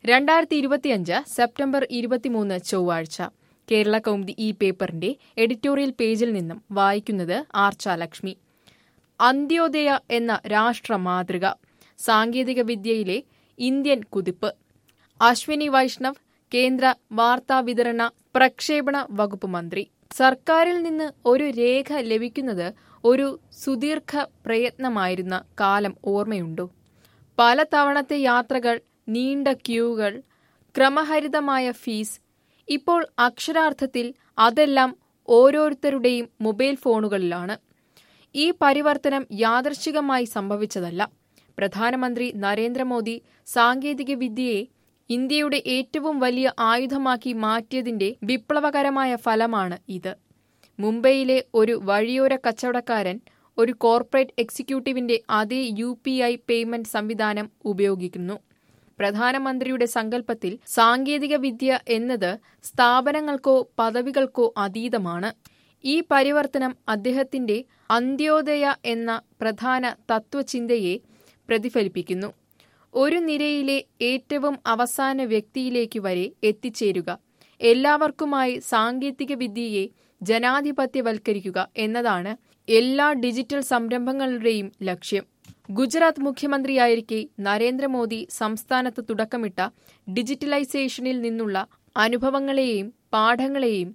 2025 September 23 ചൊവ്വാഴ്ച കേരള കൗമുദി ഈ പേപ്പറിന്റെ എഡിറ്റോറിയൽ പേജിൽ നിന്നും വായിക്കുന്നത് ആർച്ചാലക്ഷ്മി. അന്ത്യോദയ എന്ന രാഷ്ട്ര മാതൃക, സാങ്കേതിക വിദ്യയിലെ ഇന്ത്യൻ കുതിപ്പ്. അശ്വിനി വൈഷ്ണവ്, കേന്ദ്ര വാർത്താവിതരണ പ്രക്ഷേപണ വകുപ്പ് മന്ത്രി. സർക്കാരിൽ നിന്ന് ഒരു രേഖ ലഭിക്കുന്നത് ഒരു സുദീർഘ പ്രയത്നമായിരുന്ന കാലം ഓർമ്മയുണ്ടോ? പല തവണത്തെ യാത്രകൾ, നീണ്ട ക്യൂകൾ, ക്രമഹരിതമായ ഫീസ്. ഇപ്പോൾ അക്ഷരാർത്ഥത്തിൽ അതെല്ലാം ഓരോരുത്തരുടെയും മൊബൈൽ ഫോണുകളിലാണ്. ഈ പരിവർത്തനം യാദൃച്ഛികമായി സംഭവിച്ചതല്ല. പ്രധാനമന്ത്രി നരേന്ദ്രമോദി സാങ്കേതിക വിദ്യയെ ഇന്ത്യയുടെ ഏറ്റവും വലിയ ആയുധമാക്കി മാറ്റിയതിന്റെ വിപ്ലവകരമായ ഫലമാണ് ഇത്. മുംബൈയിലെ ഒരു വഴിയോര കച്ചവടക്കാരൻ ഒരു കോർപ്പറേറ്റ് എക്സിക്യൂട്ടീവിന്റെ അതേ UPI പേയ്മെന്റ് സംവിധാനം ഉപയോഗിക്കുന്നു. പ്രധാനമന്ത്രിയുടെ സങ്കല്പത്തിൽ സാങ്കേതിക വിദ്യ എന്നത് സ്ഥാപനങ്ങൾക്കോ പദവികൾക്കോ അതീതമാണ്. ഈ പരിവർത്തനം അദ്ദേഹത്തിന്റെ അന്ത്യോദയ എന്ന പ്രധാന തത്വചിന്തയെ പ്രതിഫലിപ്പിക്കുന്നു. ഒരു നിരയിലെ ഏറ്റവും അവസാന വ്യക്തിയിലേക്ക് വരെ എത്തിച്ചേരുക, എല്ലാവർക്കുമായി സാങ്കേതിക വിദ്യയെ ജനാധിപത്യവൽക്കരിക്കുക എന്നതാണ് എല്ലാ ഡിജിറ്റൽ സംരംഭങ്ങളുടെയും ലക്ഷ്യം. ഗുജറാത്ത് മുഖ്യമന്ത്രിയായിരിക്കെ നരേന്ദ്രമോദി സംസ്ഥാനത്ത് തുടക്കമിട്ട ഡിജിറ്റലൈസേഷനിൽ നിന്നുള്ള അനുഭവങ്ങളെയും പാഠങ്ങളെയും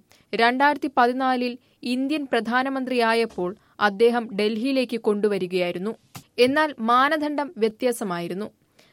2014 ഇന്ത്യൻ പ്രധാനമന്ത്രിയായപ്പോൾ അദ്ദേഹം ഡൽഹിയിലേക്ക് കൊണ്ടുവരികയായിരുന്നു. എന്നാൽ മാനദണ്ഡം വ്യത്യാസമായിരുന്നു.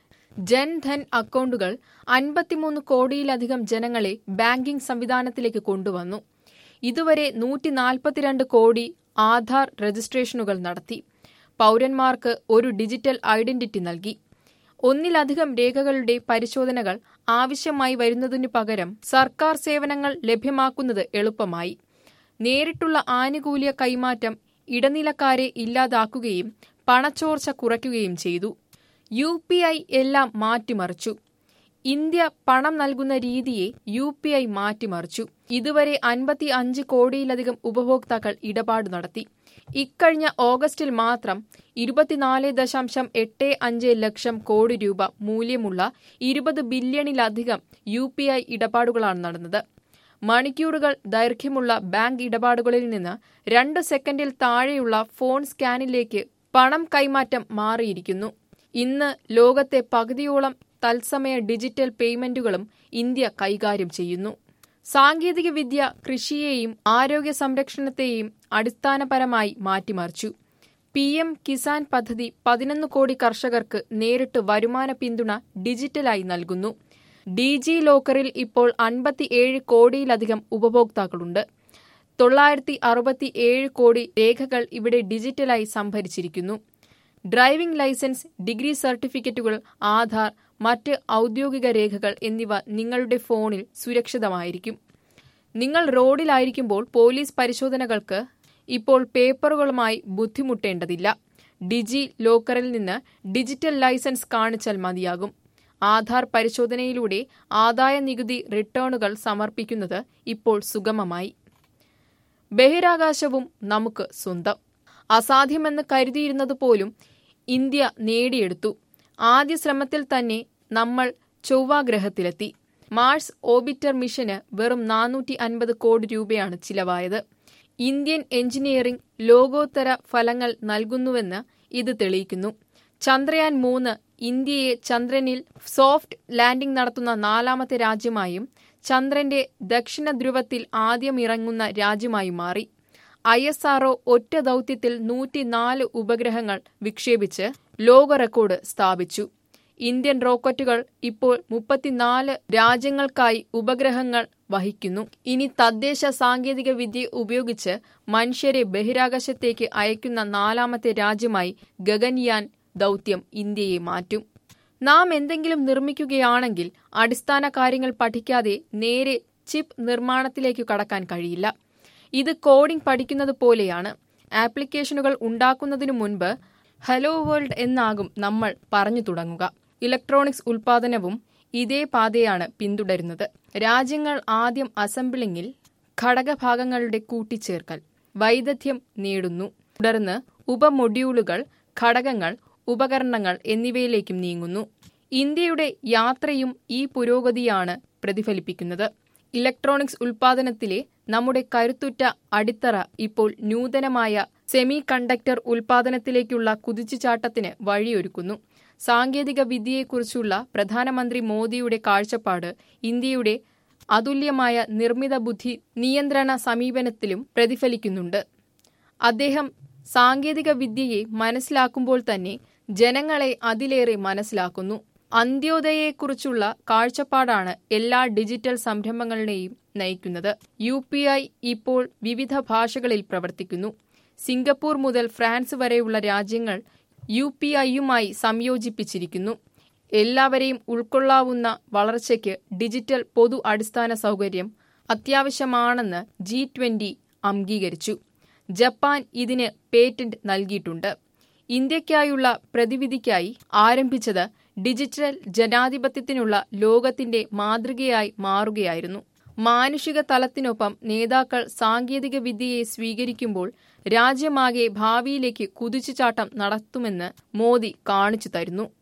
ജൻധൻ അക്കൗണ്ടുകൾ 53 കോടിയിലധികം ജനങ്ങളെ ബാങ്കിംഗ് സംവിധാനത്തിലേക്ക് കൊണ്ടുവന്നു. ഇതുവരെ 142 കോടി ആധാർ രജിസ്ട്രേഷനുകൾ നടത്തി. പൗരന്മാർക്ക് ഒരു ഡിജിറ്റൽ ഐഡന്റിറ്റി നൽകി. ഒന്നിലധികം രേഖകളുടെ പരിശോധനകൾ ആവശ്യമായി വരുന്നതിനു പകരം സർക്കാർ സേവനങ്ങൾ ലഭ്യമാക്കുന്നത് എളുപ്പമായി. നേരിട്ടുള്ള ആനുകൂല്യ കൈമാറ്റം ഇടനിലക്കാരെ ഇല്ലാതാക്കുകയും പണച്ചോർച്ച കുറയ്ക്കുകയും ചെയ്തു. UPI എല്ലാം മാറ്റിമറിച്ചു. ഇന്ത്യ പണം നൽകുന്ന രീതിയെ UPI മാറ്റിമറിച്ചു. ഇതുവരെ 55 കോടിയിലധികം ഉപഭോക്താക്കൾ ഇടപാട് നടത്തി. ഇക്കഴിഞ്ഞ ഓഗസ്റ്റിൽ മാത്രം 24.85 ലക്ഷം കോടി രൂപ മൂല്യമുള്ള 20 ബില്യണിലധികം UPI ഇടപാടുകളാണ് നടന്നത്. മണിക്കൂറുകൾ ദൈർഘ്യമുള്ള ബാങ്ക് ഇടപാടുകളിൽ നിന്ന് 2 സെക്കൻഡിൽ താഴെയുള്ള ഫോൺ സ്കാനിലേക്ക് പണം കൈമാറ്റം മാറിയിരിക്കുന്നു. ഇന്ന് ലോകത്തെ പകുതിയോളം തത്സമയ ഡിജിറ്റൽ പേയ്മെന്റുകളും ഇന്ത്യ കൈകാര്യം ചെയ്യുന്നു. സാങ്കേതിക വിദ്യ കൃഷിയെയും ആരോഗ്യ സംരക്ഷണത്തെയും അടിസ്ഥാനപരമായി മാറ്റിമറിച്ചു. PM കിസാൻ പദ്ധതി 11 കോടി കർഷകർക്ക് നേരിട്ട് വരുമാന പിന്തുണ ഡിജിറ്റലായി നൽകുന്നു. DG ലോക്കറിൽ ഇപ്പോൾ 57 കോടിയിലധികം ഉപഭോക്താക്കളുണ്ട്. 967 കോടി രേഖകൾ ഇവിടെ ഡിജിറ്റലായി സംഭരിച്ചിരിക്കുന്നു. ഡ്രൈവിംഗ് ലൈസൻസ്, ഡിഗ്രി സർട്ടിഫിക്കറ്റുകൾ, ആധാർ, മറ്റ് ഔദ്യോഗിക രേഖകൾ എന്നിവ നിങ്ങളുടെ ഫോണിൽ സുരക്ഷിതമായിരിക്കും. നിങ്ങൾ റോഡിലായിരിക്കുമ്പോൾ പോലീസ് പരിശോധനകൾക്ക് ഇപ്പോൾ പേപ്പറുകളുമായി ബുദ്ധിമുട്ടേണ്ടതില്ല. ഡിജി ലോക്കറിൽ നിന്ന് ഡിജിറ്റൽ ലൈസൻസ് കാണിച്ചാൽ മതിയാകും. ആധാർ പരിശോധനയിലൂടെ ആദായ നികുതി റിട്ടേണുകൾ സമർപ്പിക്കുന്നത് ഇപ്പോൾ സുഗമമായി. ബഹിരാകാശവും നമുക്ക് സ്വന്തം. അസാധ്യമെന്ന് കരുതിയിരുന്നതുപോലും ഇന്ത്യ നേടിയെടുത്തു. ആദ്യ ശ്രമത്തിൽ തന്നെ നമ്മൾ ചൊവ്വാഗ്രഹത്തിലെത്തി. മാർസ് ഓർബിറ്റർ മിഷന് വെറും 450 കോടി രൂപയാണ് ചിലവായത്. ഇന്ത്യൻ എഞ്ചിനീയറിംഗ് ലോകോത്തര ഫലങ്ങൾ നൽകുന്നുവെന്ന് ഇത് തെളിയിക്കുന്നു. ചന്ദ്രയാൻ 3 ഇന്ത്യയെ ചന്ദ്രനിൽ സോഫ്റ്റ് ലാൻഡിംഗ് നടത്തുന്ന 4ാമത്തെ രാജ്യമായും ചന്ദ്രന്റെ ദക്ഷിണ ധ്രുവത്തിൽ ആദ്യം ഇറങ്ങുന്ന രാജ്യമായും മാറി. ISRO ഒറ്റ ദൗത്യത്തിൽ 104 ഉപഗ്രഹങ്ങൾ വിക്ഷേപിച്ച് ലോക റെക്കോർഡ് സ്ഥാപിച്ചു. ഇന്ത്യൻ റോക്കറ്റുകൾ ഇപ്പോൾ 34 രാജ്യങ്ങൾക്കായി ഉപഗ്രഹങ്ങൾ വഹിക്കുന്നു. ഇനി തദ്ദേശ സാങ്കേതിക വിദ്യ ഉപയോഗിച്ച് മനുഷ്യരെ ബഹിരാകാശത്തേക്ക് അയക്കുന്ന 4ാമത്തെ രാജ്യമായി ഗഗൻയാൻ ദൗത്യം ഇന്ത്യയെ മാറ്റും. നാം എന്തെങ്കിലും നിർമ്മിക്കുകയാണെങ്കിൽ അടിസ്ഥാന കാര്യങ്ങൾ പഠിക്കാതെ നേരെ ചിപ്പ് നിർമ്മാണത്തിലേക്ക് കടക്കാൻ കഴിയില്ല. ഇത് കോഡിംഗ് പഠിക്കുന്നത് പോലെയാണ്. ആപ്ലിക്കേഷനുകൾ ഉണ്ടാക്കുന്നതിനു മുൻപ് ഹലോ വേൾഡ് എന്നാകും നമ്മൾ പറഞ്ഞു തുടങ്ങുക. ഇലക്ട്രോണിക്സ് ഉൽപാദനവും ഇതേ പാതയാണ് പിന്തുടരുന്നത്. രാജ്യങ്ങൾ ആദ്യം അസംബ്ലിംഗിൽ ഘടകഭാഗങ്ങളുടെ കൂട്ടിച്ചേർക്കൽ, വൈദഗ്ധ്യം നേടുന്നു. തുടർന്ന് ഉപമൊഡ്യൂളുകൾ, ഘടകങ്ങൾ, ഉപകരണങ്ങൾ എന്നിവയിലേക്കും നീങ്ങുന്നു. ഇന്ത്യയുടെ യാത്രയും ഈ പുരോഗതിയാണ് പ്രതിഫലിപ്പിക്കുന്നത്. ഇലക്ട്രോണിക്സ് ഉൽപ്പാദനത്തിലെ നമ്മുടെ കരുത്തുറ്റ അടിത്തറ ഇപ്പോൾ നൂതനമായ സെമി കണ്ടക്ടർ ഉൽപ്പാദനത്തിലേക്കുള്ള കുതിച്ചുചാട്ടത്തിന് വഴിയൊരുക്കുന്നു. സാങ്കേതിക വിദ്യയെക്കുറിച്ചുള്ള പ്രധാനമന്ത്രി മോദിയുടെ കാഴ്ചപ്പാട് ഇന്ത്യയുടെ അതുല്യമായ നിർമ്മിത ബുദ്ധി നിയന്ത്രണ സമീപനത്തിലും പ്രതിഫലിക്കുന്നുണ്ട്. അദ്ദേഹം സാങ്കേതിക വിദ്യയെ മനസ്സിലാക്കുമ്പോൾ തന്നെ ജനങ്ങളെ അതിലേറെ മനസ്സിലാക്കുന്നു. അന്ത്യോദയയെക്കുറിച്ചുള്ള കാഴ്ചപ്പാടാണ് എല്ലാ ഡിജിറ്റൽ സംരംഭങ്ങളെയും നയിക്കുന്നത്. UPI ഇപ്പോൾ വിവിധ ഭാഷകളിൽ പ്രവർത്തിക്കുന്നു. സിംഗപ്പൂർ മുതൽ ഫ്രാൻസ് വരെയുള്ള രാജ്യങ്ങൾ UPIയുമായി സംയോജിപ്പിച്ചിരിക്കുന്നു. എല്ലാവരെയും ഉൾക്കൊള്ളാവുന്ന വളർച്ചയ്ക്ക് ഡിജിറ്റൽ പൊതു അടിസ്ഥാന സൗകര്യം അത്യാവശ്യമാണെന്ന് G20 അംഗീകരിച്ചു. ജപ്പാൻ ഇതിന് പേറ്റന്റ് നൽകിയിട്ടുണ്ട്. ഇന്ത്യയ്ക്കായുള്ള പ്രതിവിധിക്കായി ആരംഭിച്ചത് ഡിജിറ്റൽ ജനാധിപത്യത്തിനുള്ള ലോകത്തിന്റെ മാതൃകയായി മാറുകയായിരുന്നു. മാനുഷിക തലത്തിനൊപ്പം നേതാക്കൾ സാങ്കേതിക വിദ്യയെ സ്വീകരിക്കുമ്പോൾ രാജ്യമാകെ ഭാവിയിലേക്ക് കുതിച്ചുചാട്ടം നടത്തുമെന്ന് മോദി കാണിച്ചു തരുന്നു.